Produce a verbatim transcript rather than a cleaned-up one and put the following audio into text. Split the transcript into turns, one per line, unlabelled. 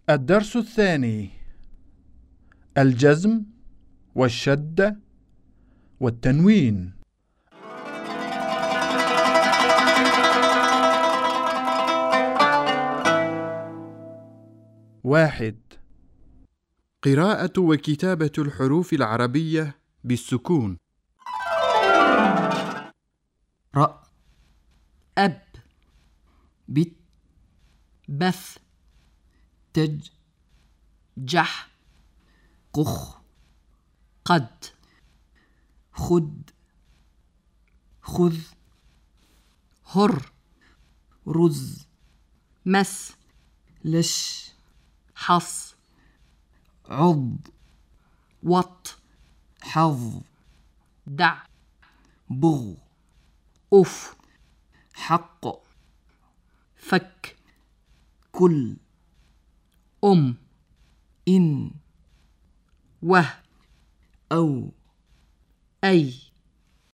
الدرس الثاني: الجزم والشدة والتنوين. واحد. قراءة وكتابة الحروف العربية بالسكون.
رأ، أب، بت، بث، تج، جح، قخ، قد، خد، خذ، هر، رز، مس، لش، حص، عض، وط، حظ، دع، بغ، أف، حق، فك، كل، أم، إن، وه، أو، أي.